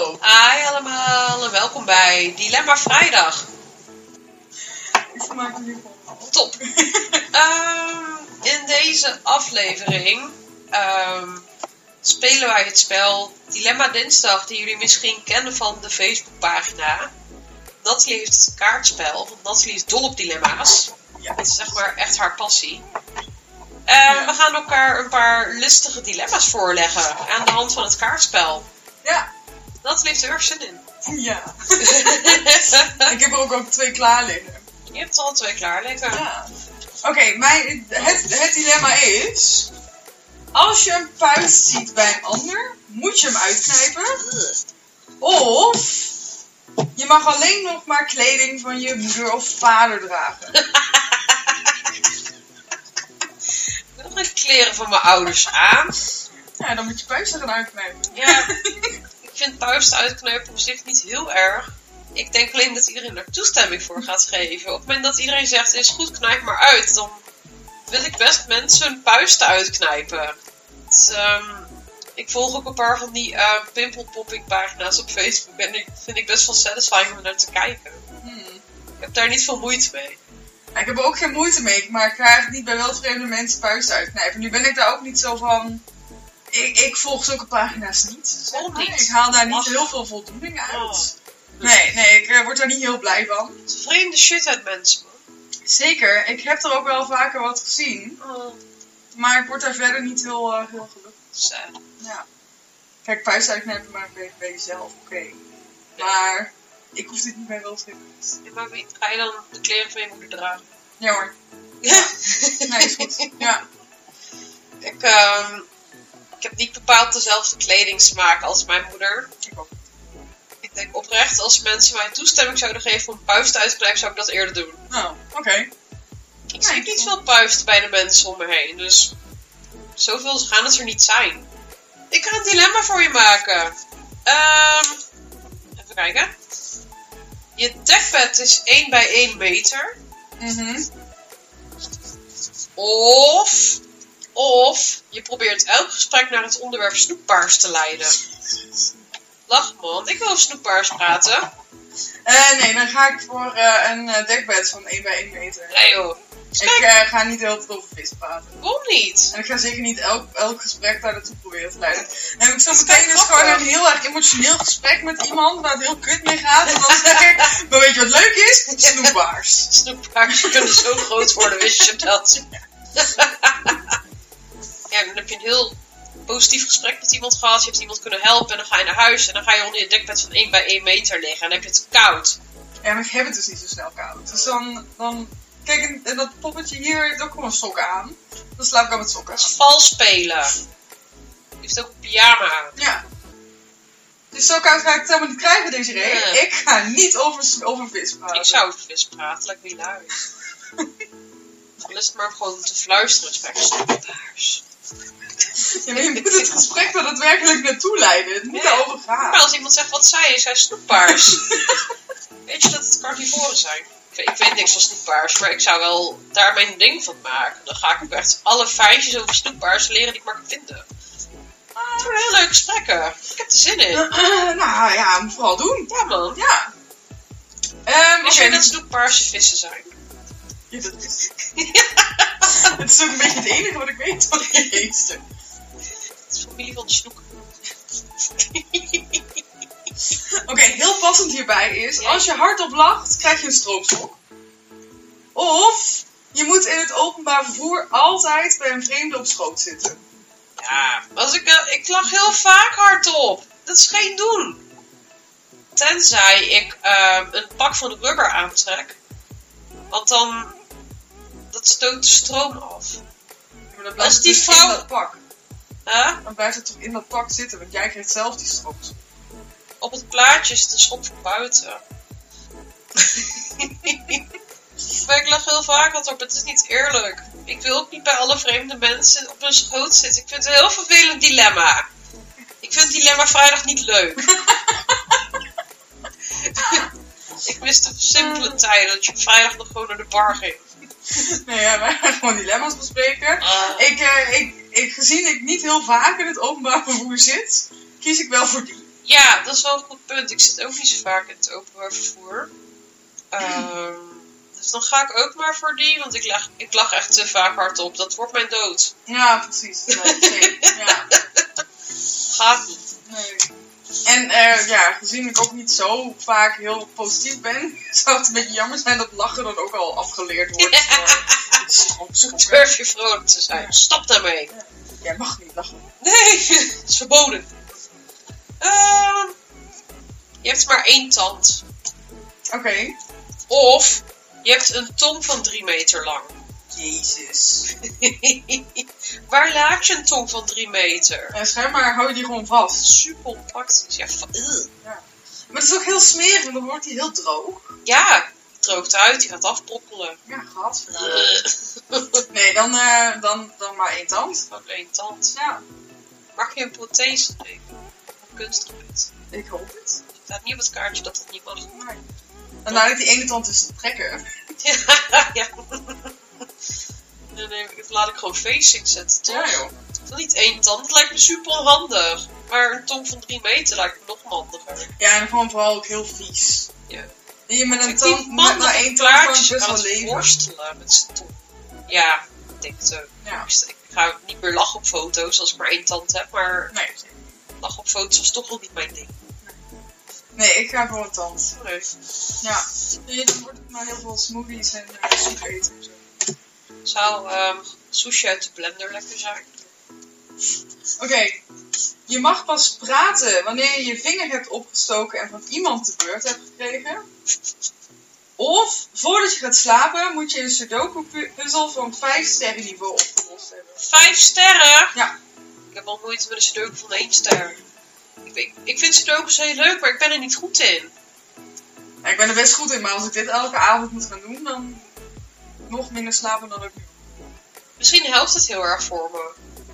Hallo. Hi allemaal en welkom bij Dilemma Vrijdag. Ik vermaak me nu van. Top. In deze aflevering spelen wij het spel Dilemma Dinsdag, die jullie misschien kennen van de Facebookpagina. Natalie heeft het kaartspel, want Natalie is dol op dilemma's. Ja. Dit is zeg maar echt haar passie. We gaan elkaar een paar listige dilemma's voorleggen aan de hand van het kaartspel. Ja. Natalie heeft er erg zin in. Ja. Ik heb er ook 2 klaar liggen. Je hebt er al 2 klaar liggen. Ja. Oké, het dilemma is... Als je een puist ziet bij een ander, moet je hem uitknijpen. Of je mag alleen nog maar kleding van je moeder of vader dragen. Ik heb nog geen kleren van mijn ouders aan. Ja, dan moet je puisten gaan uitknijpen. Ja, ik vind puisten uitknijpen op zich niet heel erg. Ik denk alleen dat iedereen er toestemming voor gaat geven. Op het moment dat iedereen zegt, is goed, knijp maar uit, dan wil ik best mensen hun puisten uitknijpen. Dus, ik volg ook een paar van die pimple-popping pagina's op Facebook en die vind ik best wel satisfying om naar te kijken. Ik heb daar niet veel moeite mee. Ja, ik heb er ook geen moeite mee, maar ik ga eigenlijk niet bij wildvreemde mensen puisten uitknijpen. Nu ben ik daar ook niet zo van... Ik volg zulke pagina's niet. Waarom niet? Ik haal daar niet heel veel voldoening uit. Oh. Nee, ik word daar niet heel blij van. Het is vreemde shit uit mensen, man. Zeker, ik heb er ook wel vaker wat gezien. Oh, Maar ik word daar verder niet heel gelukkig. sad. Ja. Kijk, puisten uitknijpen maar bij jezelf, oké. Maar ik hoef dit niet bij wildvreemde mensen. Ja, maar wie ga je dan de kleren van je moeder dragen? Ja hoor. Ja. Nee, is goed. Ja. Ik heb niet bepaald dezelfde kledingsmaak als mijn moeder. Ik ook. Ik denk oprecht, als mensen mij toestemming zouden geven om puisten uit te knijpen, zou ik dat eerder doen. Nou, oké. Ik zie niet veel puisten bij de mensen om me heen, dus zoveel gaan het er niet zijn. Ik ga een dilemma voor je maken. Even kijken. Je dekbed is 1 bij 1 meter. Of je probeert elk gesprek naar het onderwerp snoepbaars te leiden. Lach man, ik wil over snoepbaars praten. Nee, dan ga ik voor een dekbed van 1 bij 1 meter. Nee joh. Ik ga niet de hele tijd over vis praten. Waarom niet? En ik ga zeker niet elk gesprek daar naartoe proberen te leiden. Dan heb ik zo Dat is meteen dus grappig. gewoon een heel erg emotioneel gesprek met iemand waar het heel kut mee gaat. En dan zeg ik, maar weet je wat leuk is? Snoepbaars. Snoepbaars kunnen zo groot worden, wist je dat? Ja, dan heb je een heel positief gesprek met iemand gehad. Je hebt iemand kunnen helpen en dan ga je naar huis. En dan ga je onder je dekbed van 1 bij 1 meter liggen. En dan heb je het koud. Ja, maar ik heb het dus niet zo snel koud. Dus dan kijk, en dat poppetje hier heeft ook gewoon sokken aan. Dan slaap ik al met sokken Dat is aan. vals spelen. Je heeft ook een pyjama aan. Ja. Dus zo koud ga ik het helemaal niet krijgen, Desiree. Nee. Ik ga niet over vis praten. Ik zou over vis praten, lijkt me hilarisch. Dan is het maar gewoon te fluisteren. Het is snoepbaars. Ja, maar je moet het gesprek er daadwerkelijk naartoe leiden. Het moet daarover gaan. Maar als iemand zegt, wat zei je? Zei snoepbaars. Weet je dat het carnivoren zijn? Ik weet niks van snoepbaars, maar ik zou wel daar mijn ding van maken. Dan ga ik ook echt alle feitjes over snoepbaars leren die ik maar kan vinden. Het worden heel leuke gesprekken. Ik heb er zin in. Nou ja, moet vooral doen. Ja man. Ja. Wist Oké. jij dat snoepbaarse vissen zijn? Ja, dat wist ik. Het is ook een beetje het enige wat ik weet van die beesten. Het is familie van de snoek. Oké, heel passend hierbij is, Ja. als je hardop lacht, krijg je een stroopstok. Of je moet in het openbaar vervoer altijd bij een vreemde op schoot zitten. Ja, als ik lach heel vaak hardop. Dat is geen doen. Tenzij ik een pak van rubber aantrek. Want dan... Dat stoot de stroom af. Maar dan blijft Als het die dus vrouw- in dat pak. Huh? Dan blijft het toch in dat pak zitten, want jij krijgt zelf die stroopstok. Op het plaatje is de schop van buiten. Maar ik lach heel vaak hardop. Het is niet eerlijk. Ik wil ook niet bij alle vreemde mensen op een schoot zitten. Ik vind het een heel vervelend dilemma. Ik vind Dilemma Vrijdag niet leuk. Ik mis de simpele tijden dat je op vrijdag nog gewoon naar de bar ging. Nee, ja, wij gaan gewoon dilemma's bespreken. Gezien ik niet heel vaak in het openbaar vervoer zit, kies ik wel voor die. Ja, dat is wel een goed punt. Ik zit ook niet zo vaak in het openbaar vervoer. Dus dan ga ik ook maar voor die, want ik lach echt te vaak hardop. Dat wordt mijn dood. Ja, precies. Nee. Ja. Gaat niet. Nee. En gezien ik ook niet zo vaak heel positief ben, zou het een beetje jammer zijn dat lachen dan ook al afgeleerd wordt. Durf je vrolijk te zijn. Ja. Stop daarmee. Ja. Jij mag niet lachen. Nee, het is verboden. Je hebt maar 1 tand. Oké. Of je hebt een tong van 3 meter lang. Jezus. Waar laat je een tong van 3 meter? Ja, schijnbaar hou je die gewoon vast. Super praktisch. Ja. Maar het is ook heel smerig, dan wordt die heel droog. Ja, die droogt uit, die gaat afbrokkelen. Ja, nee, dan maar 1 tand. Ook 1 tand. Ja. Mag je een prothese nemen? Een kunstgebied? Ik hoop het. Er staat niet op het kaartje dat niet mag. Nee. En nou dat die ene tand is te trekken. Ja. Dan laat ik gewoon facing zetten, toch? Ja, joh. Dat niet 1 tand, dat lijkt me super onhandig. Maar een tong van 3 meter lijkt me nog handiger. Ja, en gewoon vooral ook heel vies. Ja. Je met een tand, met maar 1 tand kan best wel leven. Worstelen met z'n tong. Ja, ik denk het ook. Ja. Ik ga niet meer lachen op foto's als ik maar 1 tand heb, maar nee. Lachen op foto's was toch wel niet mijn ding. Nee, ik ga voor een tand. Nee. Ja. Dan wordt het maar heel veel smoothies en soep eten en zo. Zou sushi uit de blender lekker zijn? Oké. Je mag pas praten wanneer je je vinger hebt opgestoken en van iemand de beurt hebt gekregen. Of, voordat je gaat slapen, moet je een Sudoku-puzzel van 5 sterren niveau opgelost hebben. 5 sterren? Ja. Ik heb al moeite met een Sudoku van 1 ster. Ik vind Sudoku's heel leuk, maar ik ben er niet goed in. Ja, ik ben er best goed in, maar als ik dit elke avond moet gaan doen, dan nog minder slapen dan ik nu. Misschien helpt het heel erg voor me.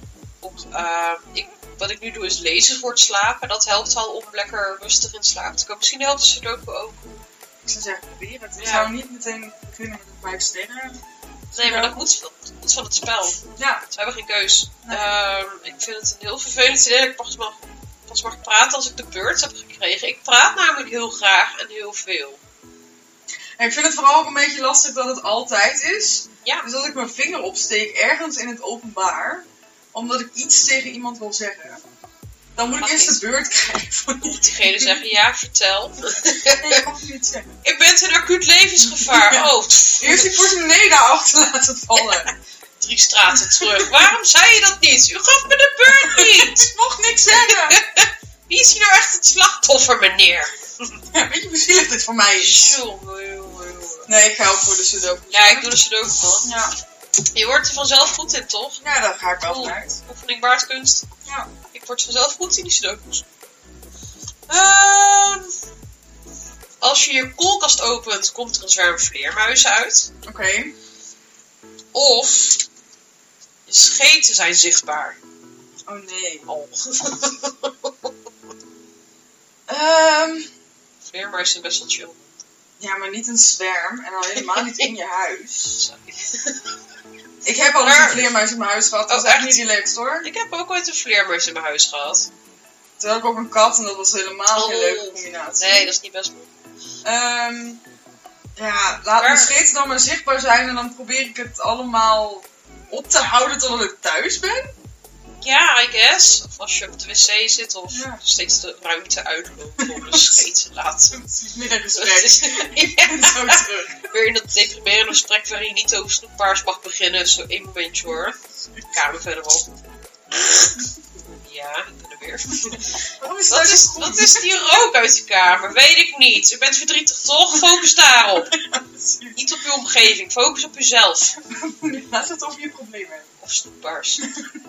Wat ik nu doe is lezen voor het slapen. Dat helpt al om lekker rustig in slaap te komen. Misschien helpt de Sudoku ook. Ik zou zeggen, probeer het. Ik zou niet meteen beginnen met een 5 sterren. Nee, maar dat moet van het spel. Ja. Ze hebben geen keus. Nee. Ik vind het een heel vervelend idee dat ik pas mag praten als ik de beurt heb gekregen. Ik praat namelijk heel graag en heel veel. En ik vind het vooral ook een beetje lastig dat het altijd is. Ja. Dus als ik mijn vinger opsteek ergens in het openbaar, omdat ik iets tegen iemand wil zeggen, dan moet ik eerst de beurt krijgen. Moet diegene zeggen, ja, vertel. Nee, ik mag het niet zeggen. Ik ben in acuut levensgevaar. Ja. Oh, eerst die portemonnee daar achter laten vallen. 3 straten terug. Waarom zei je dat niet? U gaf me de beurt niet. Ik mocht niks zeggen. Wie is hier nou echt het slachtoffer, meneer? Ja, weet je hoe zielig dit voor mij is? Jongen. Nee, ik ga ook voor de Sudoku. Ja, ik doe de Sudoku, man. Ja. Je wordt er vanzelf goed in, toch? Ja, daar ga ik wel vanuit. Oefening baart kunst. Ja. Ik word vanzelf goed in die Sudoku's. Als je je koelkast opent, komt er een zwerm vleermuizen uit. Oké. Of je scheten zijn zichtbaar. Oh nee. Oh. Vleermuizen zijn best wel chill. Ja, maar niet een zwerm. En al helemaal niet in je huis. Sorry. Ik heb al eens een vleermuis in mijn huis gehad. Dat was echt niet relaxed hoor. Ik heb ook ooit een vleermuis in mijn huis gehad. Toen had ik ook een kat en dat was helemaal geen leuke combinatie. Nee, dat is niet best goed. Ja, laat mijn scheten dan maar zichtbaar zijn en dan probeer ik het allemaal op te houden totdat ik thuis ben. Ja, I guess. Of als je op de wc zit of steeds de ruimte uitloopt om de scheet te laten. Middengesprek. En zo terug. Weer in dat deprimerende gesprek waarin je niet over snoepbaars mag beginnen. Zo één momentje hoor. Kamer verderop. Ja, ik ben er weer. Waarom is dat goed? Wat is die rook uit de kamer? Weet ik niet. U bent verdrietig toch? Focus daarop. Niet op uw omgeving. Focus op uzelf. Laat het over je probleem hebben. Of snoepbaars.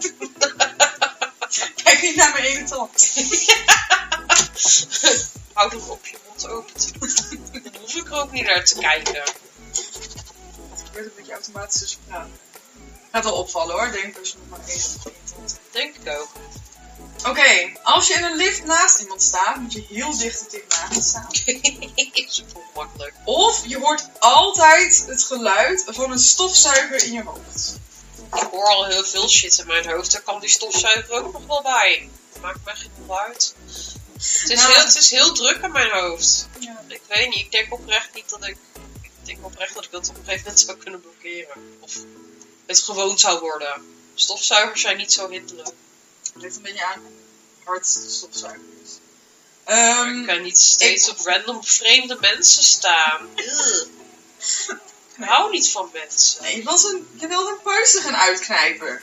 Kijk niet naar mijn ene tand. Houd hem op je mond open te doen. Dan hoef ik er ook niet naar te kijken. Het gebeurt een beetje automatisch als je praat. Gaat wel opvallen hoor, denk als je nog maar één tand hebt. Denk ik ook. Oké, als je in een lift naast iemand staat, moet je heel dicht er tegenaan gaan staan. Super makkelijk. Of je hoort altijd het geluid van een stofzuiger in je hoofd. Ik hoor al heel veel shit in mijn hoofd. Daar kan die stofzuiger ook nog wel bij. Maakt mij geen uit. Het is heel druk in mijn hoofd. Ja. Ik weet niet, ik denk oprecht dat ik dat op een gegeven moment zou kunnen blokkeren. Of het gewoon zou worden. Stofzuigers zijn niet zo hinderlijk. Het ligt een beetje aan hoe hard de stofzuiger is. Ik kan niet steeds op random vreemde mensen staan. Ik hou niet van mensen. Nee, je wilde een puisten gaan uitknijpen.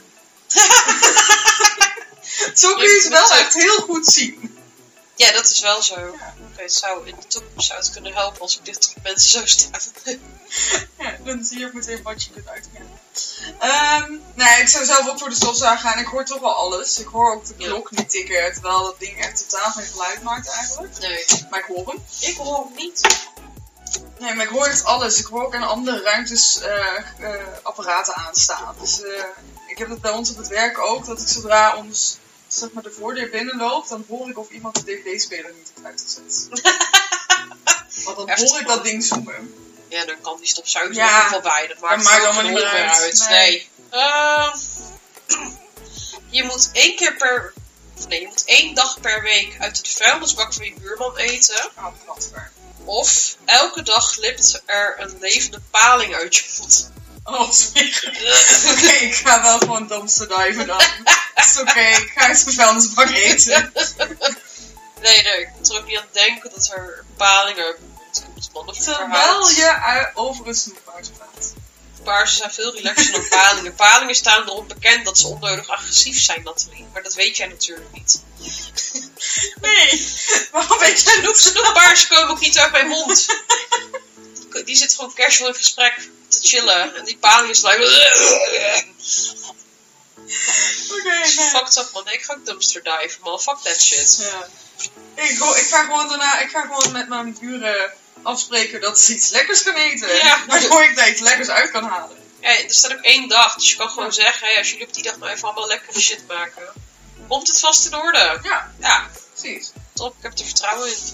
Zo kun je het wel echt heel goed zien. Ja, dat is wel zo. Ja. In de toekomst zou het kunnen helpen als ik dicht op mensen zou staan. Ja, dan zie je ook meteen wat je kunt uitknijpen. Nee, ik zou zelf ook voor de stofzuiger gaan. Ik hoor toch wel alles. Ik hoor ook de klok niet tikken, terwijl dat ding echt totaal geen geluid maakt eigenlijk. Nee. Maar ik hoor hem. Ik hoor hem niet. Nee, maar ik hoor echt alles. Ik hoor ook in andere ruimtes apparaten aanstaan. Dus ik heb het bij ons op het werk ook, dat ik zodra ons zeg maar de voordeur binnenloopt, dan hoor ik of iemand de dvd-speler niet heeft uitgezet. Want dan hoor ik dat ding zoomen. Ja, dan kan die stofzuiger Ja, er wel bij. Dat maakt allemaal niet meer uit. Nee. Je moet je moet 1 dag per week uit de vuilnisbak van je buurman eten. Oh, gadver. Of elke dag glipt er een levende paling uit je mond. Oh, smerig. Oké, ik ga wel gewoon dumpster diven dan. Is oké, ik ga uit de vuilnisbak eten. Nee, ik moet er ook niet aan denken dat er een paling uit mijn mond komt. Mannen Terwijl je over een snoepbaars praat. Paarsen zijn veel relaxer dan palingen. Palingen staan erom bekend dat ze onnodig agressief zijn, Nathalie. Maar dat weet jij natuurlijk niet. Nee, waarom weet jij dat? Snoepbaarsen komen ook niet uit mijn mond. Die zit gewoon casual in gesprek te chillen. En die paling is like... Oké, nee. Fucked up, man. Ik ga ook dumpster diven, man. Fuck that shit. Ja. Ik ga gewoon met mijn buren afspreken dat ze iets lekkers gaan eten. Ja. Waardoor ik daar iets lekkers uit kan halen. Ja, er staat ook 1 dag. Dus je kan gewoon zeggen, hey, als jullie op die dag nou even allemaal lekkere shit maken, komt het vast in orde. Ja. Precies. Top, ik heb er vertrouwen in.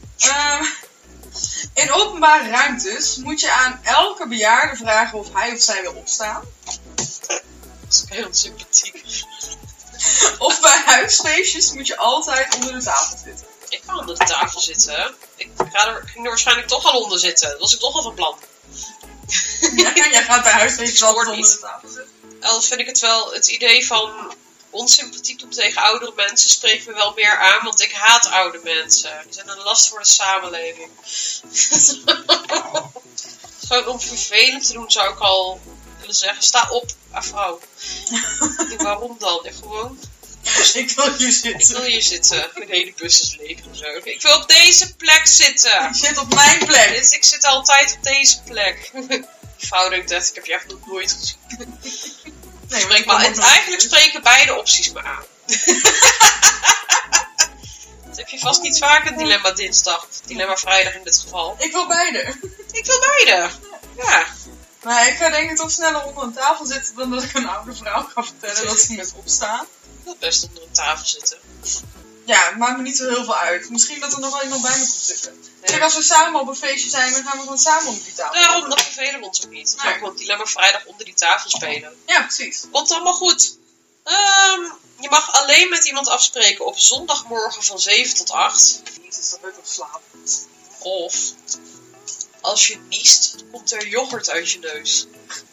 In openbare ruimtes moet je aan elke bejaarde vragen of hij of zij wil opstaan. Dat is heel sympathiek. Of bij huisfeestjes moet je altijd onder de tafel zitten. Ik ga onder de tafel zitten. Ik ging er waarschijnlijk toch al onder zitten. Dat was ik toch al van plan. Ja, jij gaat bij huisfeestjes altijd onder de tafel zitten. Al vind ik het wel het idee van onsympathiek doen tegen oudere mensen spreekt me wel meer aan, want ik haat oude mensen. Die zijn een last voor de samenleving. Gewoon om vervelend te doen zou ik al willen zeggen, sta op, vrouw. Waarom dan? Ja, gewoon. Ik wil hier zitten. Ik wil hier zitten. De hele bus is leeg en zo. Ik wil op deze plek zitten. Ik zit op mijn plek. Dus ik zit altijd op deze plek. Die vrouw denkt echt, ik heb je echt nog nooit gezien. Nee, eigenlijk spreken beide opties me aan. Dat heb je vast niet vaak een dilemma dinsdag. Of dilemma vrijdag in dit geval. Ik wil beide. Ik wil beide. Ja. Maar ik ga denk ik toch sneller onder een tafel zitten dan dat ik een oude vrouw ga vertellen dat ze met opstaan. Ik wil best onder een tafel zitten. Ja, het maakt me niet zo heel veel uit. Misschien dat er nog wel iemand bij me komt zitten. Nee. Kijk, als we samen op een feestje zijn, dan gaan we gewoon samen onder die tafel. Daarom, dat vervelen we ons ook niet. We gaan gewoon dilemma vrijdag onder die tafel spelen. Ja, precies. Komt allemaal goed. Je mag alleen met iemand afspreken op zondagmorgen van 7 tot 8. Jezus, dat wordt op slaap. Of, als je niest, komt er yoghurt uit je neus.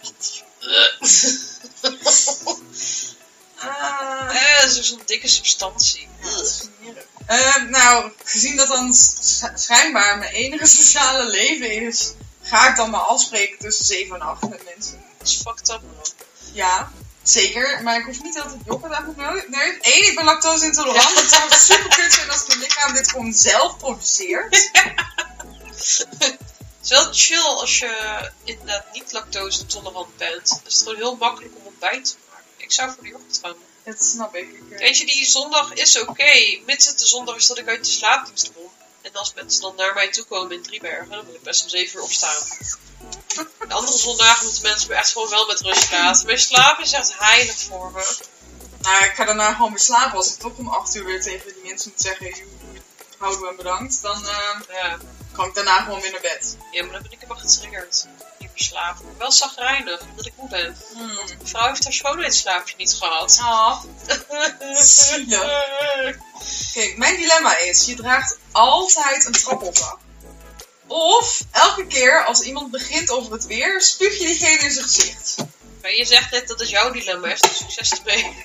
Dat is zo'n dikke substantie. Nou, gezien dat dan schijnbaar mijn enige sociale leven is, ga ik dan maar afspreken tussen 7 en 8 met mensen. Dat is fucked up, man. Ja, zeker. Maar ik hoef niet altijd yoghurt aan mijn neus. 1, ik ben lactose intolerant. Dat zou super kut zijn als mijn lichaam dit gewoon zelf produceert. Het is wel chill als je inderdaad niet lactose intolerant bent. Het is gewoon heel makkelijk om ontbijt te maken. Ik zou voor de yoghurt gaan. Dat snap ik. Weet je, die zondag is oké. Mits het de zondag is dat ik uit de slaapdienst kom. En als mensen dan naar mij toe komen in Driebergen, dan wil ik best om 7 uur opstaan. De andere zondagen moeten mensen me echt gewoon wel met rust laten. Mijn slaap is echt heilig voor me. Nou, ik ga daarna gewoon weer slapen als ik toch om 8 uur weer tegen die mensen moet zeggen, houdoe en bedankt, dan Ja. kan ik daarna gewoon weer naar bed. Ja, maar dan ben ik helemaal getriggerd. Niet meer slapen. Wel zagrijnig, omdat ik moe ben. Mijn vrouw heeft haar schoonheidsslaapje niet gehad. Ah, zielig. Kijk, mijn dilemma is, je draagt altijd een trappelzak. Of, elke keer als iemand begint over het weer, spuug je diegene in zijn gezicht. Maar je zegt net dat het jouw dilemma is, dus succes ermee.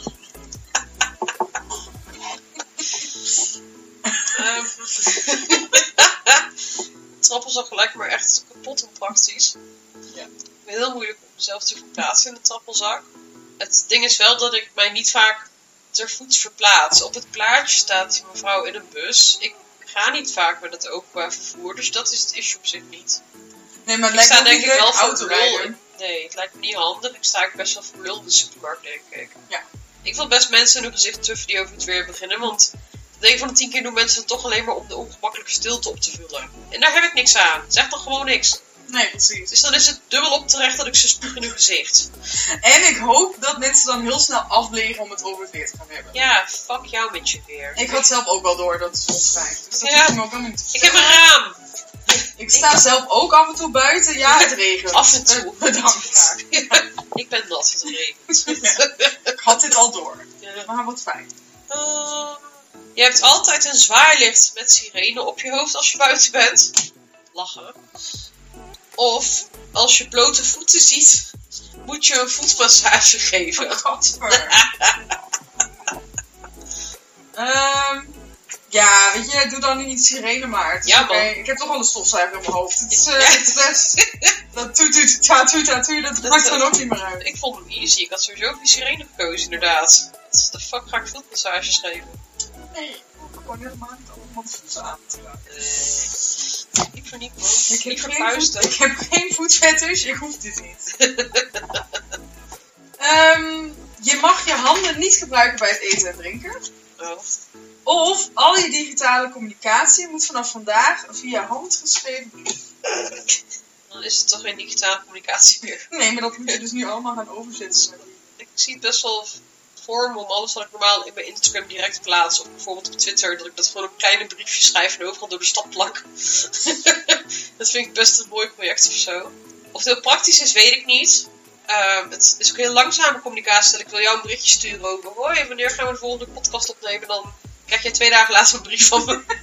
Trappelzak lijkt me echt kapot onpraktisch. Ja. Ik vind het heel moeilijk om mezelf te verplaatsen in de trappelzak. Het ding is wel dat ik mij niet vaak ter voet verplaats. Op het plaatje staat die mevrouw in een bus. Ik ga niet vaak met het openbaar vervoer, dus dat is het issue op zich niet. Nee, maar het Ik lijkt sta me denk niet ik leuk wel voor lul. autorijden. Nee, het lijkt me niet handig. Ik sta best wel voor lul in de supermarkt, denk ik. Ja. Ik wil best mensen in hun gezicht tuffen die over het weer beginnen, want 9 van de 10 keer doen mensen het toch alleen maar om de ongemakkelijke stilte op te vullen. En daar heb ik niks aan. Zeg dan gewoon niks. Nee, precies. Dus dan is het dubbel op terecht dat ik ze spuug in hun gezicht. En ik hoop dat mensen dan heel snel aflegen om het over het weer te gaan hebben. Ja, fuck jou met je weer. Ik had zelf ook wel door dat het soms fijn. Dus dat Ja. hoeft me ook helemaal niet te Ik heb een raam. Ik sta zelf ook af en toe buiten. Ja, het regent. Af en toe. Bedankt vaak. Ik ben nat, het regent. Ik had dit al door. Ja. Maar wat fijn. Je hebt altijd een zwaailicht met sirene op je hoofd als je buiten bent. Lachen. Of als je blote voeten ziet, moet je een voetmassage geven. Gadver. Ja, weet je, doe dan niet sirene maar. Het is Ja, oké. man. Ik heb toch wel een stofzuiger in mijn hoofd. Het is, Ja. het is best... Dat toet, tatu, dat maakt dan ook niet meer uit. Ik vond hem easy. Ik had sowieso voor die sirene gekozen, inderdaad. What the fuck ga ik voetmassages geven? Nee, ik hoef gewoon helemaal niet allemaal voeten aan te raken. Ik voor niet, man. Ik heb, Niet geen verpuisten. ik heb geen voetfetish, ik hoef dit niet. Je mag je handen niet gebruiken bij het eten en drinken. Oh. Of al je digitale communicatie moet vanaf vandaag via handgeschreven brief. Dan is het toch geen digitale communicatie meer. Nee, maar dat moet je dus nu allemaal gaan overzetten. Ik zie het best wel voor me om alles wat ik normaal in mijn Instagram direct plaats. Of bijvoorbeeld op Twitter, dat ik dat gewoon op kleine briefjes schrijf en overal door de stad plak. Dat vind ik best een mooi project of zo. Of het heel praktisch is, weet ik niet. Het is ook heel langzame communicatie. Dat ik wil jou een berichtje sturen over. Hoi, wanneer gaan we de volgende podcast opnemen? Dan krijg je 2 dagen later een brief van me.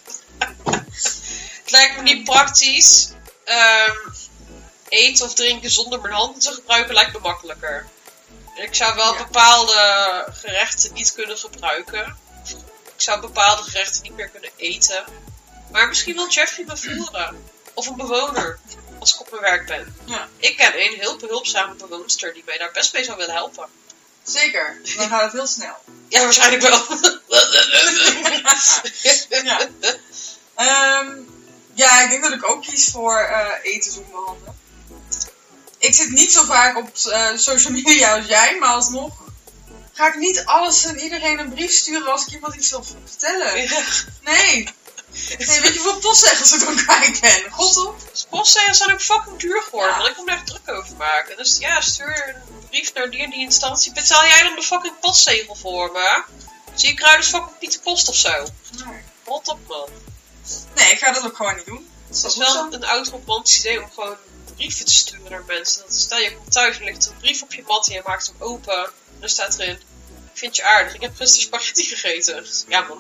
Het lijkt me niet praktisch. Eten of drinken zonder mijn handen te gebruiken lijkt me makkelijker. En ik zou wel bepaalde gerechten niet kunnen gebruiken. Ik zou bepaalde gerechten niet meer kunnen eten. Maar misschien wil Jeffrey me voeren. Of een bewoner. Als ik op mijn werk ben. Ja. Ik ken een heel behulpzame bewoonster die mij daar best mee zou willen helpen. Zeker, dan gaat het heel snel. Ja, waarschijnlijk wel. Ja. Ja, ik denk dat ik ook kies voor eten zonder handen. Ik zit niet zo vaak op social media als jij, maar alsnog ga ik niet alles en iedereen een brief sturen als ik iemand iets wil vertellen. Ja. Nee, weet je hoeveel postzeggels ik dan kwijt ben? God op. Postzegels zijn ook fucking duur geworden. Ja. Want ik moet me echt druk over maken. Dus ja, stuur een brief naar die en die instantie. Betaal jij dan de fucking postzegel voor me? Zie je eruit als fucking Pieter Post of zo? Nee. Rot op, man. Nee, ik ga dat ook gewoon niet doen. Het is wel een oud romantisch idee om gewoon brieven te sturen naar mensen. Dat stel je komt thuis en ligt een brief op je mat en je maakt hem open. En dan staat erin: ik vind je aardig, ik heb gisteren spaghetti gegeten. Ja, man.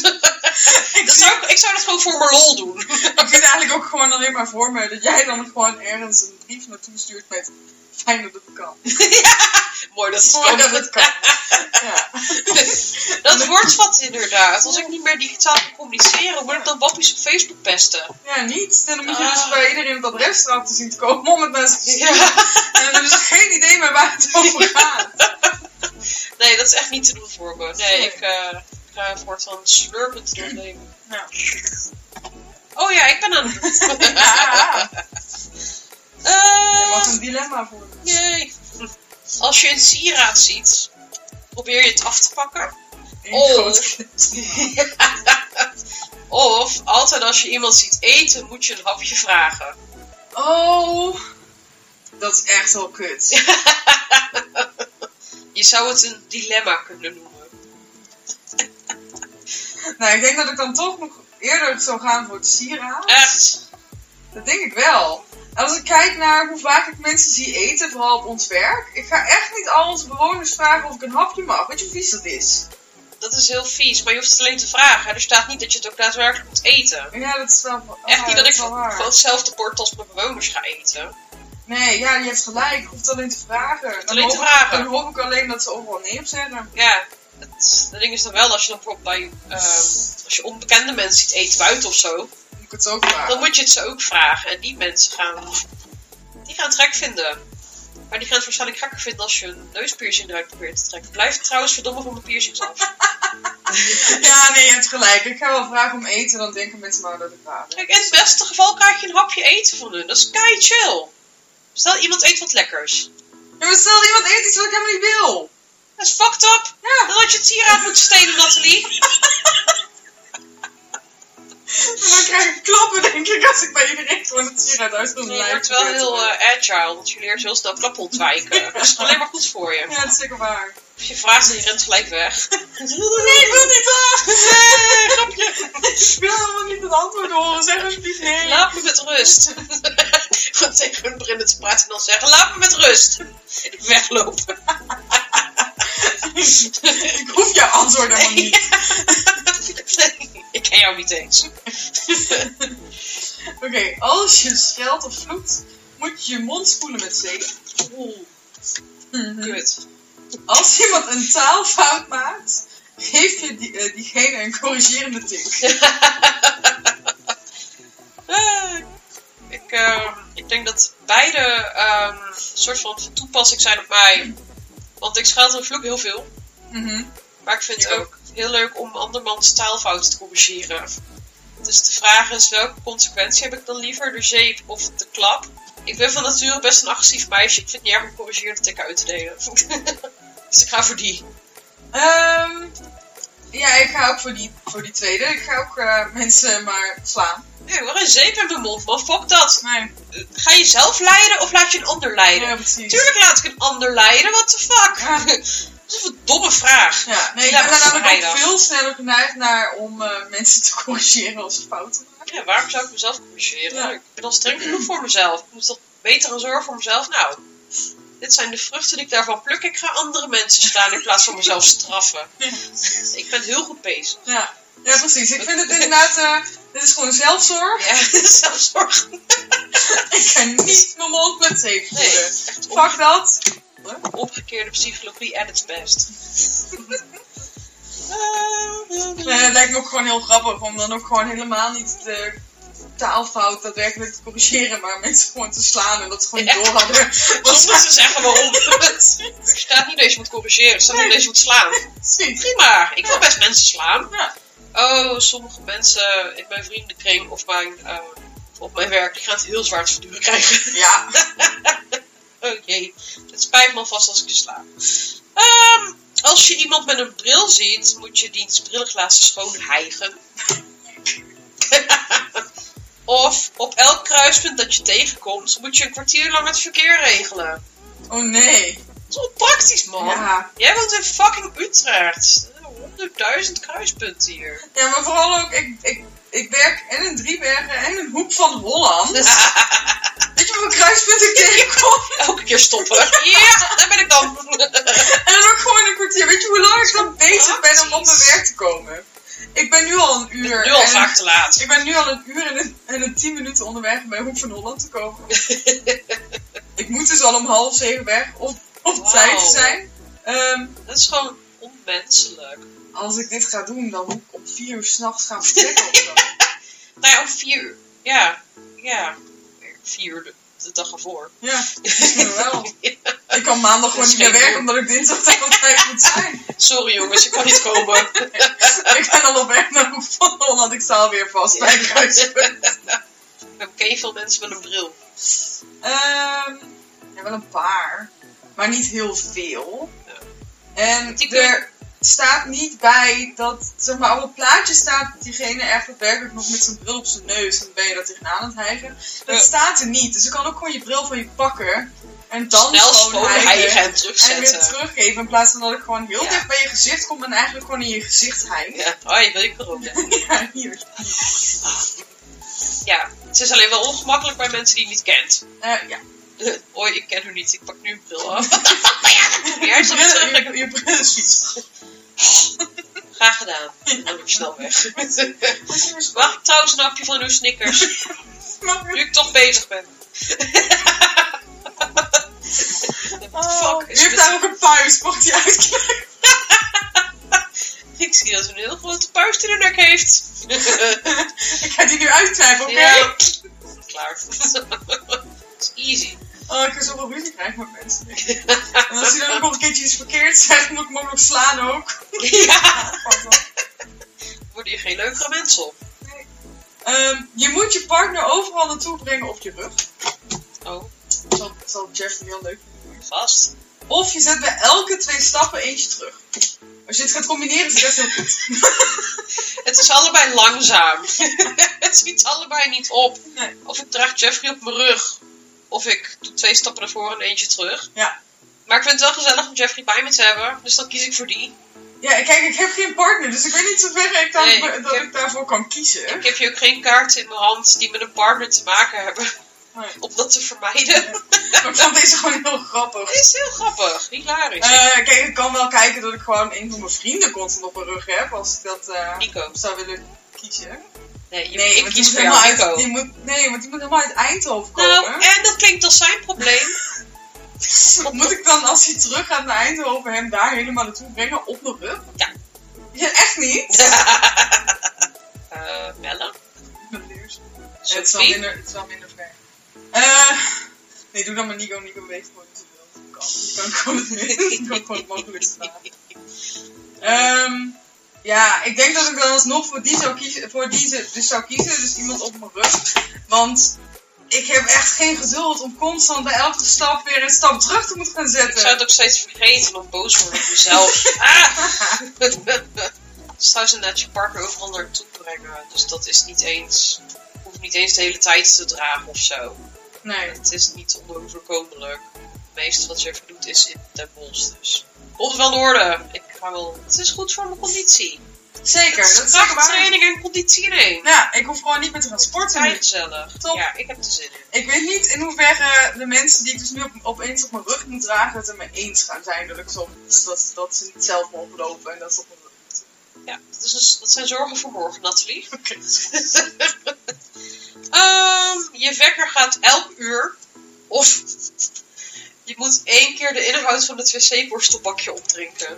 Ik zou dat gewoon voor mijn lol doen. Ik vind eigenlijk ook gewoon alleen maar voor me dat jij dan gewoon ergens een brief naartoe stuurt met fijn dat het kan. Mooi dat het Mooi kan. dat het kan. Ja. Dat wordt wat inderdaad. Als ik niet meer digitaal kan communiceren, moet ik dan wappies op Facebook pesten. Ja, niet. En dan moet je dus bij iedereen het adres eraf te zien te komen om het mensen te zien. Ja. En dan hebben ze geen idee meer waar het over gaat. Nee, dat is echt niet te doen voor me. Nee, ik ga voortaan slurpend doornemen. Ja. Oh ja, ik ben aan het doen. Ja. Je mag een dilemma voor me. Nee. Als je een sieraad ziet, probeer je het af te pakken. Eén groot knip. Of altijd als je iemand ziet eten, moet je een hapje vragen. Oh, dat is echt wel kut. Je zou het een dilemma kunnen noemen. Nou, ik denk dat ik dan toch nog eerder zou gaan voor het sieraad. Echt? Dat denk ik wel. Als ik kijk naar hoe vaak ik mensen zie eten, vooral op ons werk. Ik ga echt niet al onze bewoners vragen of ik een hapje mag. Weet je hoe vies dat is? Dat is heel vies, maar je hoeft het alleen te vragen. Er staat niet dat je het ook daadwerkelijk moet eten. Ja, dat is wel... Echt niet dat ik gewoon van hetzelfde bord als mijn bewoners ga eten. Nee, ja, je hebt gelijk. Ik hoef het alleen te vragen. Dan hoop ik alleen dat ze overal nee op zeggen. Ja, het ding is dan wel, als je dan bijvoorbeeld bij... als je onbekende mensen ziet eten buiten of zo... Moet ik het ook vragen. Dan moet je het ze ook vragen. En die mensen gaan trek vinden. Maar die gaan het waarschijnlijk gekker vinden als je een neuspiercing eruit probeert te trekken. Blijf trouwens verdomme van mijn piercings af. Ja, nee, je hebt gelijk. Ik ga wel vragen om eten, dan denken mensen maar dat ik vraag. Kijk, in het beste geval krijg je een hapje eten van hun. Dat is kei chill. Stel, iemand eet wat lekkers. Ja, maar stel iemand eet iets wat ik helemaal niet wil. Dat is fucked up. Ja. Dan had je het sieraad moeten stelen, Nathalie. En dan krijg ik klappen, denk ik, als ik bij iedereen gewoon het sieraad uit wil Je wordt wel heel agile, want je leert heel snel klappen ontwijken. Dat is alleen maar goed voor je. Ja, dat is zeker waar. Of je vraagt en je rent gelijk weg. Nee, ik wil niet weg! Nee, grapje. Ik wil helemaal niet het antwoord horen. Zeg alsjeblieft nee. Laat me met rust. Gewoon tegen hun beginnen te praten en dan zeggen, laat me met rust. Weglopen. Ik hoef jouw antwoord helemaal niet. Ik ken jou niet eens. Oké, als je scheldt of vloekt, moet je je mond spoelen met zeep. Oeh, kut. Als iemand een taalfout maakt, geef je diegene een corrigerende tik. Ik denk dat beide een soort van toepassing zijn op mij. Want ik scheld en vloek heel veel. Maar ik vind het ook heel leuk om andermans taalfouten te corrigeren. Dus de vraag is, welke consequentie heb ik dan liever? De zeep of de klap? Ik ben van nature best een agressief meisje. Ik vind het niet erg om corrigerende tikken uit te delen. Dus ik ga voor die. Ja, ik ga ook voor die tweede. Ik ga ook mensen maar slaan. Nee, hoor, een zeep in mijn mond, man. Fuck dat. Nee. Ga je zelf leiden of laat je een ander leiden? Ja, precies. Tuurlijk laat ik een ander leiden. What the fuck? Ja. Dat is een domme vraag. Ja, nee, ik ben daar namelijk ook veel sneller geneigd naar om mensen te corrigeren als ze fouten maken. Ja, waarom zou ik mezelf corrigeren? Ja. Ik ben al streng genoeg voor mezelf. Ik moet toch beter gaan zorgen voor mezelf? Nou, dit zijn de vruchten die ik daarvan pluk. Ik ga andere mensen staan in plaats van mezelf straffen. Ja. Ik ben heel goed bezig. Ja, precies. Ik vind het inderdaad, dit is gewoon zelfzorg. Ja, zelfzorg. Ik ga niet mijn mond met zeep voeden. Nee, Fuck dat. Omgekeerde psychologie at its best. Nee, het lijkt me ook gewoon heel grappig om dan ook gewoon helemaal niet de taalfout daadwerkelijk te corrigeren, maar mensen gewoon te slaan en dat ze gewoon niet door hadden. Zonder te zeggen waarom. Er staat niet dat je moet corrigeren, er staat niet dat je moet slaan. Prima, ik wil best mensen slaan. Ja. Oh, sommige mensen in mijn vriendenkring of op mijn werk, die gaan het heel zwaar te verduren krijgen. Ja. Oh jee, het spijt me alvast als ik je sla. Als je iemand met een bril ziet, moet je diens brillenglazen schoon hijgen. Of op elk kruispunt dat je tegenkomt, moet je een kwartier lang het verkeer regelen. Oh nee. Dat is wel praktisch, man. Ja. Jij woont in fucking Utrecht. 100.000 kruispunten hier. Ja, maar vooral ook, ik werk en in Driebergen en in Hoek van Holland. Weet je hoeveel kruispunten ik tegenkom? Elke keer stoppen. Ja, daar ben ik dan. En dan ook gewoon een kwartier. Weet je hoe lang ik dan bezig ben om op mijn werk te komen? Ik ben nu al een uur. Nu al vaak te laat. Ik ben nu al een uur en 10 minuten onderweg bij Hoek van Holland te komen. Ik moet dus al om 6:30 weg op tijd zijn. Dat is gewoon onmenselijk. Als ik dit ga doen, dan moet ik om 4 uur 's nachts gaan vertrekken of zo. Nou ja, om 4 uur. Ja. 4 uur de dag ervoor. Ja, misschien wel. Ik kan maandag gewoon niet meer werken omdat ik dinsdag op tijd moet zijn. Sorry jongens, ik kan niet komen. Ik ben al op weg naar Hoek van Holland. Ik sta alweer vast bij het kruispunt. Ken je veel mensen met een bril? Ja, wel een paar. Maar niet heel veel. Ja. En er staat niet bij dat, zeg maar, op het plaatje staat dat diegene echt daadwerkelijk nog met zijn bril op zijn neus. En dan ben je daar tegenaan aan het hijgen. Dat staat er niet. Dus je kan ook gewoon je bril van je pakken. En dan snel schoonheigen hijgen en en terugzetten. weer teruggeven. In plaats van dat ik gewoon heel Ja. dicht bij je gezicht kom en eigenlijk gewoon in je gezicht hijg. Ja, oh, je wil je corona. Ja, hier. Ja, het is alleen wel ongemakkelijk bij mensen die je niet kent. Ja. Hoi, ik ken u niet. Ik pak nu een bril af. Wat de fuck ben jij aan het doen? Ja, is dat terug? Je bril is vies. Graag gedaan. Dan ben ik snel weg. Mag ik trouwens een hapje van uw Snickers? Nu ik toch bezig ben. Fuck. Je hebt daar ook een puis. Mocht die uitknijpen? Ik zie dat u een heel grote puist in de nek heeft. Ik ga die nu uitknijpen, oké? Ja. Klaar. Dat is easy. Oh, ik kan zoveel ruzie krijgen met mensen. En als hij dan ook nog een keertje iets verkeerd zegt, moet ik hem ook nog slaan ook. Ja. Worden hier geen leukere mensen op. Je moet je partner overal naartoe brengen op je rug. Oh, Zal Jeffrey heel leuk vinden. vast. Of je zet bij elke 2 stappen eentje terug. Als je het gaat combineren, is het echt heel goed. Het is allebei langzaam. Het schiet allebei niet op. Nee. Of ik draag Jeffrey op mijn rug. Of ik doe 2 stappen naar voren en eentje terug. Ja. Maar ik vind het wel gezellig om Jeffrey bij me te hebben. Dus dan kies ik voor die. Ja, kijk, ik heb geen partner, dus ik weet niet zover ik dan, Nee, ik daarvoor kan kiezen. Ik heb je ook geen kaarten in mijn hand die met een partner te maken hebben. Nee. Om dat te vermijden. Ja. Maar ik vond deze gewoon heel grappig. Het is heel grappig. Hilarisch. Kijk, ik kan wel kijken dat ik gewoon een van mijn vrienden constant op mijn rug heb. Als ik dat Nico. zou willen kiezen. Nee, Nee, ik want kies die voor moet jou, helemaal Nico. want die moet helemaal uit Eindhoven komen. Nou, en dat klinkt als zijn probleem. Moet ik dan, als hij terug gaat naar Eindhoven, hem daar helemaal naartoe brengen op mijn rug? Ja. Ja, echt niet? Bellen. Ik ben leers. Sophie? Het is wel minder ver. Nee, doe dan maar Nico. Nico weet gewoon niet zoveel. Ik kan gewoon het mogelijkste staan. Ja, ik denk dat ik dan alsnog voor die zou kiezen. Dus iemand op mijn rug. Want ik heb echt geen geduld om constant bij elke stap weer een stap terug te moeten gaan zetten. Ik zou het ook steeds vergeten om boos worden op mezelf. Dus trouwens inderdaad je partner overal naartoe brengen. Dus dat is niet eens... hoeft niet eens de hele tijd te dragen of zo. Nee. Het is niet onoverkomelijk. Het meeste wat Jeffrey doet is in Den Bosch. Dus komt wel in orde. Ik ga wel... Het is goed voor mijn conditie. Zeker, dat is zeker waar. Krachttraining en conditie in één. Ja, ik hoef gewoon niet meer te gaan sporten nu. Vrij gezellig. Top. Ja, ik heb er zin in. Ik weet niet in hoeverre de mensen die ik dus nu opeens op mijn rug moet dragen, het er mee eens gaan zijn dat ik soms dat ze niet zelf mogen lopen en dat ze op mijn rug moeten. Ja, dat zijn zorgen voor morgen, Nathalie. Oké. Je wekker gaat elk uur. Of je moet 1 keer de inhoud van het wc-borstelbakje opdrinken.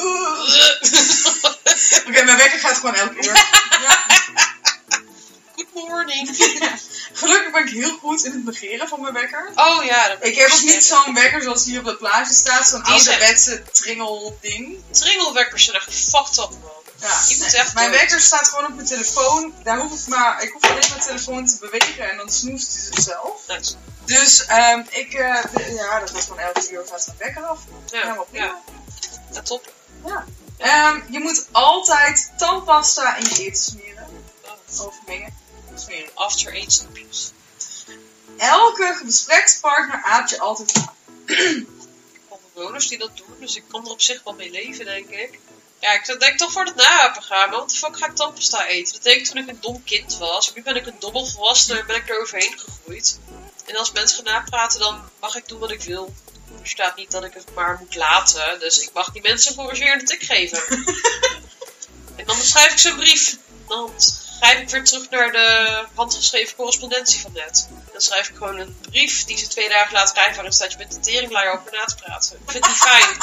Oké, mijn wekker gaat gewoon elk uur. Ja. Good morning. Gelukkig ben ik heel goed in het negeren van mijn wekker. Oh ja. Dat Ik heb ook niet zo'n wekker zoals hier op het plaatje staat. Zo'n Die zijn- ouderwetse tringel ding. Tringelwekkers zijn echt fucked up, man. Ja, Die moet nee, echt mijn dood. wekker staat gewoon op mijn telefoon. Ik hoef alleen mijn telefoon te bewegen en dan snoest hij zichzelf. Nice. Dus dat gaat gewoon elke uur gaat een wekker af. Helemaal prima. Ja. Ja, top. Ja. Je moet altijd tandpasta in je eten smeren. Overmengen. Smeren. After 8 snoepjes. Elke gesprekspartner aapt je altijd na. Ik heb bewoners die dat doen, dus ik kan er op zich wel mee leven, denk ik. Ja, ik denk toch voor het naapen gaan, want de fuck ga ik tandpasta eten? Dat deed ik toen ik een dom kind was. Nu ben ik een dommel volwassene en ben ik er overheen gegroeid. En als mensen gaan napraten, dan mag ik doen wat ik wil. Er staat niet dat ik het maar moet laten, dus ik mag die mensen een corrigerende tik geven. En dan schrijf ik ze een brief. Dan grijp ik weer terug naar de handgeschreven correspondentie van net. Dan schrijf ik gewoon een brief die ze 2 dagen later krijgen waarin staat je bent een teringlaaier over na te praten. Ik vind het niet fijn.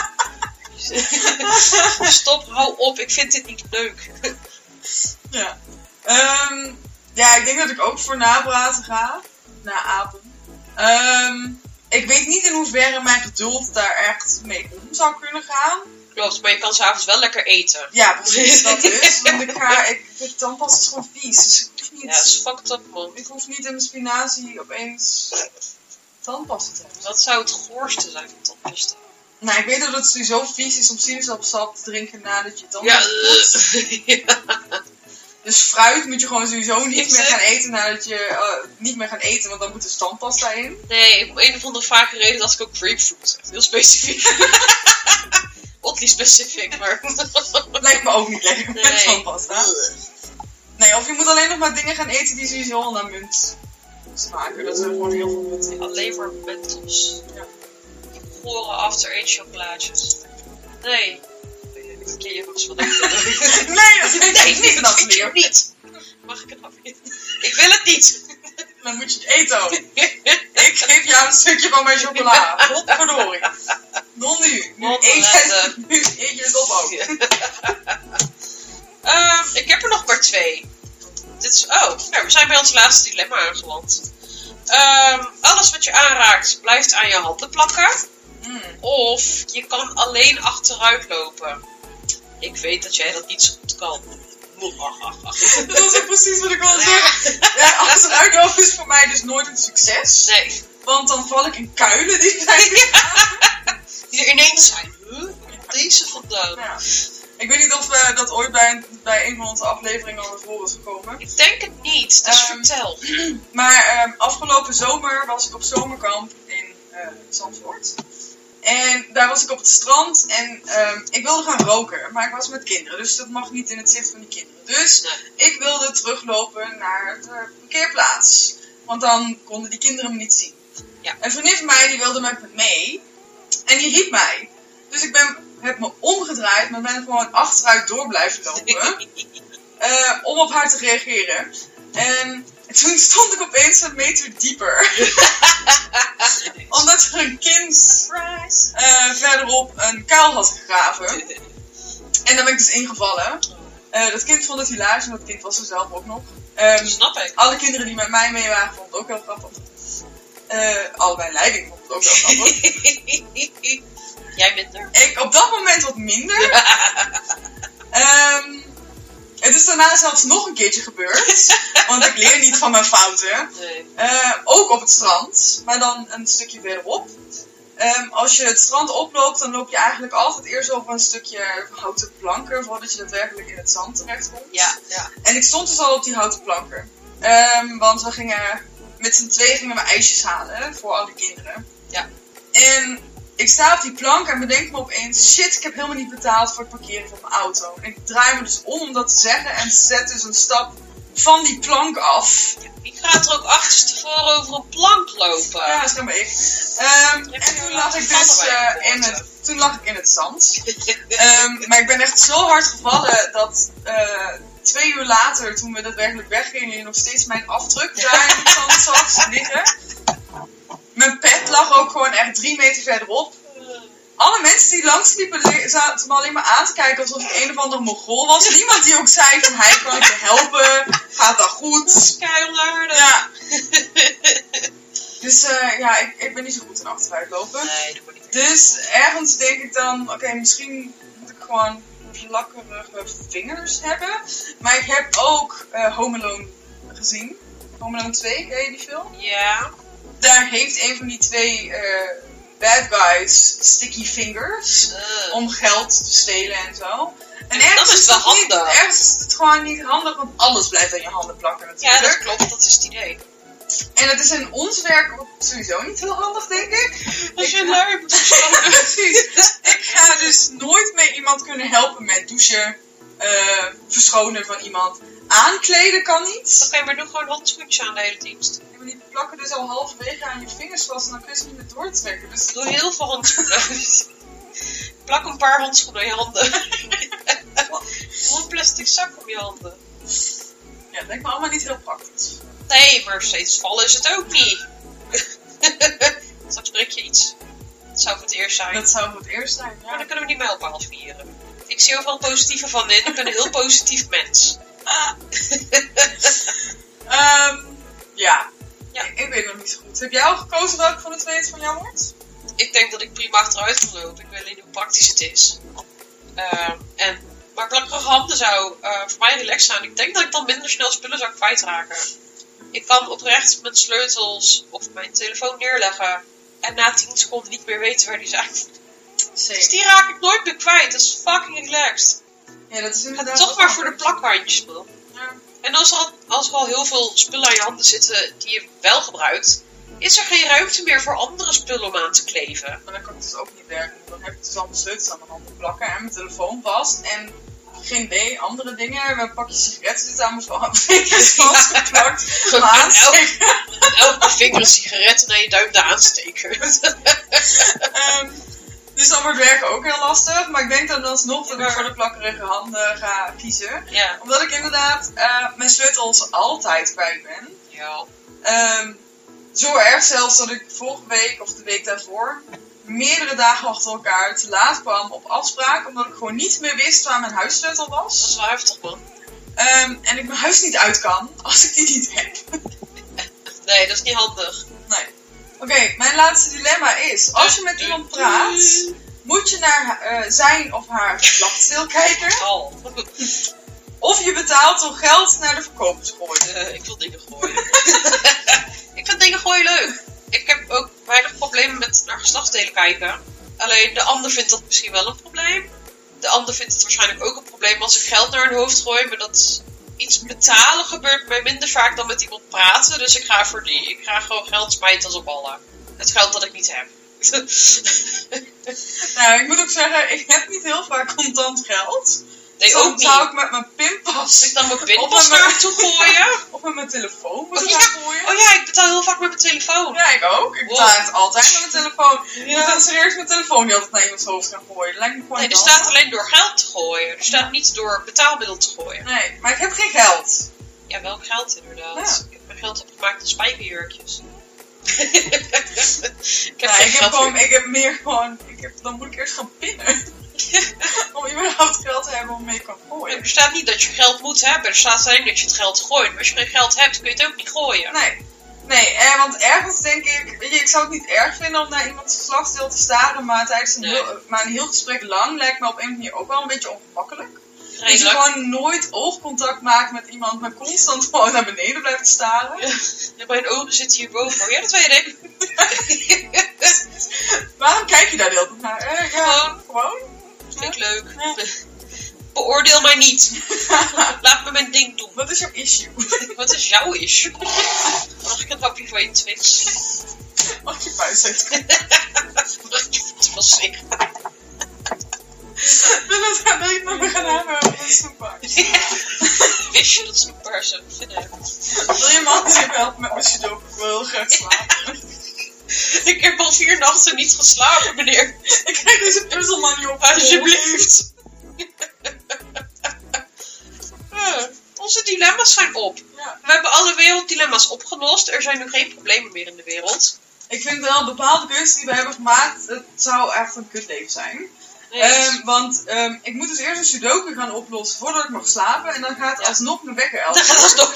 Stop, hou op, ik vind dit niet leuk. Ja. Ik denk dat ik ook voor napraten ga. Naapen. Ik weet niet in hoeverre mijn geduld daar echt mee om zou kunnen gaan. Klopt, maar je kan s'avonds wel lekker eten. Ja, precies, dat is. Want de tandpasta is gewoon vies. Dus ik hoef niet, Ja, dat is fucked up, man. ik hoef niet in mijn spinazie opeens tandpasta te hebben. Wat zou het goorste zijn van tandpasta? Nou, ik weet dat het sowieso vies is om sinaasappelsap te drinken nadat je Ja, tandpasta poetst. ja. Dus fruit moet je gewoon sowieso niet Ik meer zeg- gaan eten nadat je... niet meer gaan eten, want dan moet er standpasta in. Nee, om een of andere vage reden dacht ik ook grapefruit. Echt heel specifiek. Oddly specific, maar... Lijkt me ook niet lekker met Nee. standpasta. Nee, of je moet alleen nog maar dingen gaan eten die sowieso al naar munt smaken. Dat is gewoon heel veel munt in. Alleen maar mentos. Ja. Gore after-eat chocolaatjes. Nee. Ik ken je vast wel dat. Nee, dat vind ik niet vanaf ik meer. niet. Mag ik het nog niet? Ik wil het niet. Dan moet je het eten ook. Ik geef jou een stukje van mijn chocola. Godverdorie. Non nu. Nu eet je het op ook. Ik heb er nog maar 2. Dit is, we zijn bij ons laatste dilemma aangeland. Alles wat je aanraakt blijft aan je handen plakken. Of je kan alleen achteruit lopen. Ik weet dat jij dat niet zo goed kan. Dat is ook precies wat ik wilde zeggen. Ja, achteruitlopen is voor mij dus nooit een succes. Nee. Want dan val ik in kuilen die zijn. Die er ineens zijn. Huh? Deze vandaan. Ja. Ik weet niet of dat ooit bij een van onze afleveringen al naar voren is gekomen. Ik denk het niet, dus vertel. Maar afgelopen zomer was ik op zomerkamp in Zandvoort. En daar was ik op het strand en ik wilde gaan roken, maar ik was met kinderen. Dus dat mag niet in het zicht van die kinderen. Dus ik wilde teruglopen naar de parkeerplaats. Want dan konden die kinderen me niet zien. Ja. Een vriendin van mij die wilde met me mee. En die riep mij. Dus ik heb me omgedraaid, maar ben gewoon achteruit door blijven lopen. Om op haar te reageren. En toen stond ik opeens een meter dieper. Omdat er een kind verderop een kuil had gegraven. En daar ben ik dus ingevallen. Dat kind vond het hilarisch en dat kind was er zelf ook nog. Snap ik. Alle kinderen die met mij mee waren vonden het ook heel grappig. Allebei leiding vond het ook heel grappig. Jij minder? Ik op dat moment wat minder. Het is daarna zelfs nog een keertje gebeurd. Want ik leer niet van mijn fouten. Nee. Ook op het strand. Maar dan een stukje verderop. Als je het strand oploopt, dan loop je eigenlijk altijd eerst over een stukje houten planken. Voordat je daadwerkelijk in het zand terechtkomt. Ja. En ik stond dus al op die houten planken. Want we gingen met z'n tweeën gingen we ijsjes halen. Voor alle kinderen. Ja. En ik sta op die plank en bedenk me opeens, shit, ik heb helemaal niet betaald voor het parkeren van mijn auto. En ik draai me dus om dat te zeggen en zet dus een stap van die plank af. Wie gaat er ook achterstevoren over een plank lopen? Ja, dat is maar ik. En toen lag ik dus toen lag ik in het zand. Maar ik ben echt zo hard gevallen dat 2 uur later, toen we daadwerkelijk weggingen, je nog steeds mijn afdruk daar in het zand zag liggen. Mijn pet lag ook gewoon echt 3 meter verderop. Alle mensen die langs liepen zaten me alleen maar aan te kijken alsof ik een of andere Mongool was. Niemand die ook zei van, hij kan je helpen, gaat dat goed. Keihard. Ja. Dus ik ben niet zo goed in achteruitlopen. Nee, dat moet niet. Dus ergens denk ik dan, oké, misschien moet ik gewoon plakkerige vingers hebben. Maar ik heb ook Home Alone gezien. Home Alone 2, ken je die film? Ja. Daar heeft een van die 2 bad guys sticky fingers om geld te stelen en zo. En ergens dat is wel handig. Ergens is het gewoon niet handig, want alles blijft aan je handen plakken natuurlijk. Ja, dat klopt, dat is het idee. En het is in ons werk ook sowieso niet heel handig, denk ik. Als je lui moet Precies. Ik ga dus nooit meer iemand kunnen helpen met douchen, verschonen van iemand. Aankleden kan niet. Oké, maar doe gewoon handschoentjes aan de hele dienst. Ja, maar die plakken dus al halverwege aan je vingers vast en dan kun je ze niet meer doortrekken. Dus Doe heel veel handschoenen. Plak een paar handschoenen aan je handen. Doe een plastic zak om je handen. ja, dat lijkt me allemaal niet heel praktisch. Nee, maar steeds vallen is het ook niet. Straks breek je iets. Dat zou voor het eerst zijn. Dat zou voor het eerst zijn, Maar ja. dan kunnen we die mijlpaal vieren. Ik zie overal het positieve van in. Ik ben een heel positief mens. Ja. Ja. Ik weet nog niet zo goed. Heb jij al gekozen welke van de 2 het van jou wordt? Ik denk dat ik prima achteruit kan lopen. Ik weet alleen hoe praktisch het is. Maar plakkerige handen zou voor mij relaxed zijn. Ik denk dat ik dan minder snel spullen zou kwijtraken. Ik kan oprecht mijn sleutels of mijn telefoon neerleggen. En na 10 seconden niet meer weten waar die zijn. Dus die raak ik nooit meer kwijt. Dat is fucking relaxed. Ja, dat is inderdaad Toch wel maar voor de handig. plakhandjes, man. Ja. En als er al heel veel spullen aan je handen zitten die je wel gebruikt, is er geen ruimte meer voor andere spullen om aan te kleven. Maar dan kan het dus ook niet werken. Dan heb ik dus al mijn sleutels aan mijn handen plakken en mijn telefoon vast. En geen idee, andere dingen. Een pakje sigaretten zit aan mijn vingers vastgeplakt. Elke vinger een sigaret naar je duim aansteken. Dus dan wordt werken ook heel lastig. Maar ik denk dan alsnog dat ik voor de plakkerige handen ga kiezen. Ja. Omdat ik inderdaad mijn sleutels altijd kwijt ben. Ja. Zo erg zelfs dat ik vorige week of de week daarvoor meerdere dagen achter elkaar te laat kwam op afspraak. Omdat ik gewoon niet meer wist waar mijn huissleutel was. Dat is wel heftig, man. En ik mijn huis niet uit kan als ik die niet heb. Nee, dat is niet handig. Nee. Oké, mijn laatste dilemma is, als je met iemand praat, moet je naar zijn of haar geslachtsdeel kijken. Oh. Of je betaalt door geld naar de verkopers gooien. Ik wil dingen gooien. Ik vind dingen gooien leuk. Ik heb ook weinig problemen met naar geslachtsdelen kijken. Alleen de ander vindt dat misschien wel een probleem. De ander vindt het waarschijnlijk ook een probleem als ik geld naar hun hoofd gooi. Maar dat iets betalen gebeurt mij minder vaak dan met iemand praten. Dus ik ga voor die. Ik ga gewoon geld smijten als op ballen. Het geld dat ik niet heb. Nou, ik moet ook zeggen, ik heb niet heel vaak contant geld. Nee, dus ook niet. zou ik met mijn pinpas... Ik dan mijn pinpas naartoe gooien. Of met mijn telefoon moet gooien. Oh ja, ik betaal heel vaak met mijn telefoon. Ja, ik ook. Ik betaal het altijd met mijn telefoon. Ja. Ik moet dan serieus mijn telefoon niet altijd naar iemands hoofd gaan gooien. Dat lijkt me gewoon Nee, er niet staat handig. alleen door geld te gooien. Er staat niet door betaalmiddel te gooien. Nee, maar ik heb geen geld. Ja, welk geld inderdaad. Ja. Ik heb mijn geld opgemaakt in spijkerjurkjes. Dan moet ik eerst gaan pinnen. Om überhaupt geld te hebben om mee kan gooien. Er staat niet dat je geld moet hebben. Er staat alleen dat je het geld gooit. Maar als je geen geld hebt, kun je het ook niet gooien. Nee, want ergens denk ik... Weet je, ik zou het niet erg vinden om naar iemands geslachtsdeel te staren. Maar tijdens een heel gesprek lang lijkt me op een manier ook wel een beetje ongemakkelijk. Dat je gewoon nooit oogcontact maakt met iemand, maar constant gewoon naar beneden blijft staren. Ja, mijn ogen zitten hierboven. Ja, dat weet ik. Waarom kijk je daar de hele tijd naar? Gewoon. Vind ik leuk. Ja. Beoordeel mij niet. Laat me mijn ding doen. Wat is jouw issue? Wat is jouw issue? Mag ik een hapje van je Twix? Mag je puist zeggen? Mag je van zich? Wil je het nog meer gaan hebben over een snoepbaars? Wist je dat snoepbaars ook vinden? Wil je me anders even helpen met mijn sudoku? Ik wil heel graag slapen. Ik heb al 4 nachten niet geslapen, meneer. Ik krijg deze puzzelman niet op. Alsjeblieft. Onze dilemma's zijn op. Ja. We hebben alle werelddilemma's opgelost. Er zijn nu geen problemen meer in de wereld. Ik vind wel bepaalde keuzes die we hebben gemaakt, het zou echt een kutleven zijn. Want ik moet dus eerst een sudoku gaan oplossen voordat ik mag slapen. En dan gaat alsnog mijn wekker elke Dan gaat alsnog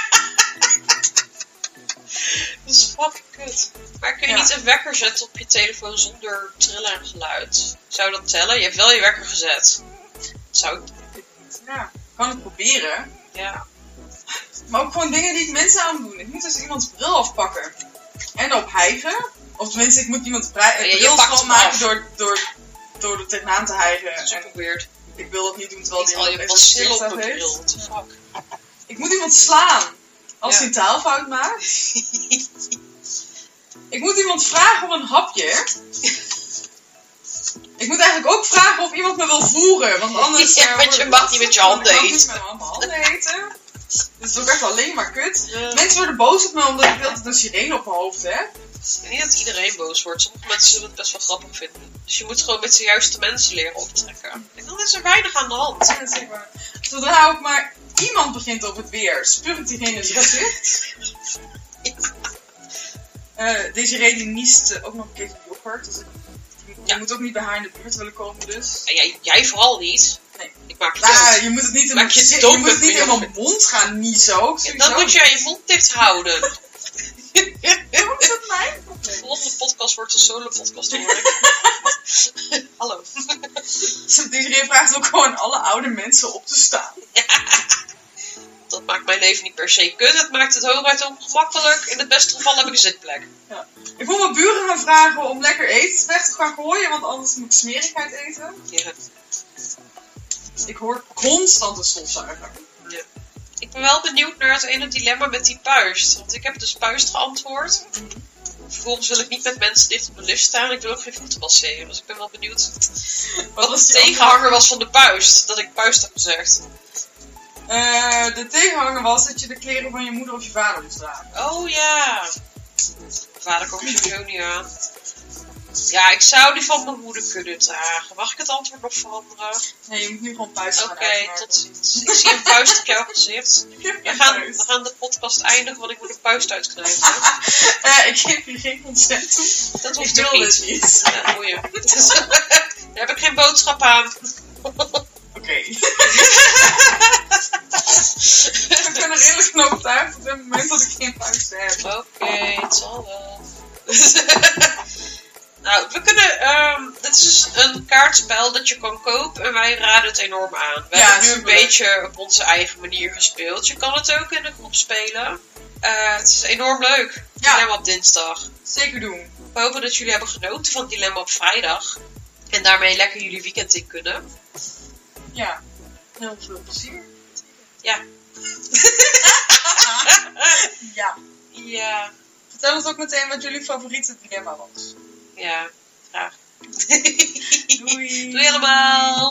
Dat is fucking kut. Maar kun je niet een wekker zetten op je telefoon zonder trillen en geluid? Zou dat tellen? Je hebt wel je wekker gezet. Zou ik... Ja, ik kan het proberen. Ja. Maar ook gewoon dingen die ik mensen aandoen. Ik moet dus iemands bril afpakken. En op hijgen. Of tenminste, ik moet iemands bril schoonmaken door er tegenaan te hijgen. Dat is super weird. Ik wil dat niet doen terwijl die al je even bacillen op heeft. mijn bril. What the fuck? Ik moet iemand slaan. Als hij een taalfout maakt. Ik moet iemand vragen om een hapje. Ik moet eigenlijk ook vragen of iemand me wil voeren. Want anders... want je mag niet met je handen eten. Ik mag niet met mijn handen eten. Dus dat is ook echt alleen maar kut. Mensen worden boos op me omdat ik altijd een sirene op mijn hoofd heb. Niet dat iedereen boos wordt. Sommige mensen zullen het best wel grappig vinden. Dus je moet gewoon met de juiste mensen leren optrekken. En dan is er weinig aan de hand. Ja, zeg maar. Zodra ook maar iemand begint over het weer, spuugt diegene zijn gezicht. Deze reden niest ook nog een keertje yoghurt. Dus je moet ook niet bij haar in de buurt willen komen dus. En jij vooral niet. Nee. Ik maak je dood. Je moet het niet in mijn mond gaan niezen ook. Dan moet je je mond dicht houden. Waarom is dat mijn probleem? De volgende podcast wordt een solo-podcast hoor. Hallo. Deze vraagt ook gewoon alle oude mensen op te staan. Dat maakt mijn leven niet per se kut. Het maakt het hooguit ongemakkelijk. In het beste geval heb ik een zitplek. Ja. Ik wil mijn buren gaan vragen om lekker eten weg te gaan gooien, want anders moet ik smerigheid eten. Ja. Ik hoor constant een stofzuiger. Ja. Ik ben wel benieuwd naar het ene dilemma met die puist. Want ik heb dus puist geantwoord. Vervolgens wil ik niet met mensen dicht op de lift staan. Ik wil ook geen voeten masseren. Dus ik ben wel benieuwd wat de tegenhanger was van de puist. Dat ik puist heb gezegd. De tegenhanger was dat je de kleren van je moeder of je vader moest dragen. Oh ja. Vader komt sowieso niet aan. Ja, ik zou die van mijn moeder kunnen dragen. Mag ik het antwoord nog veranderen? Nee, je moet nu gewoon puist gaan Oké, tot ziens. Ik zie een puist op jouw gezicht. We gaan de podcast eindigen, want ik moet een puist uitknijpen. Ik geef je geen consent toe. Dat hoeft ik ook wil niet. dit niet. Ja, boeien. Daar heb ik geen boodschap aan. Oké. Ik ben er redelijk van overtuigd op het moment dat ik geen puist heb. Oké, het zal wel. Nou, we kunnen... dit is dus een kaartspel dat je kan kopen en wij raden het enorm aan. We hebben nu een beetje op onze eigen manier gespeeld. Je kan het ook in de groep spelen. Het is enorm leuk. Dilemma op dinsdag. Zeker doen. We hopen dat jullie hebben genoten van Dilemma op vrijdag. En daarmee lekker jullie weekend in kunnen. Ja, heel veel plezier. Ja. Ja. Ja. Vertel ons ook meteen wat jullie favoriete dilemma was. Ja, graag. Doei. Doei allemaal.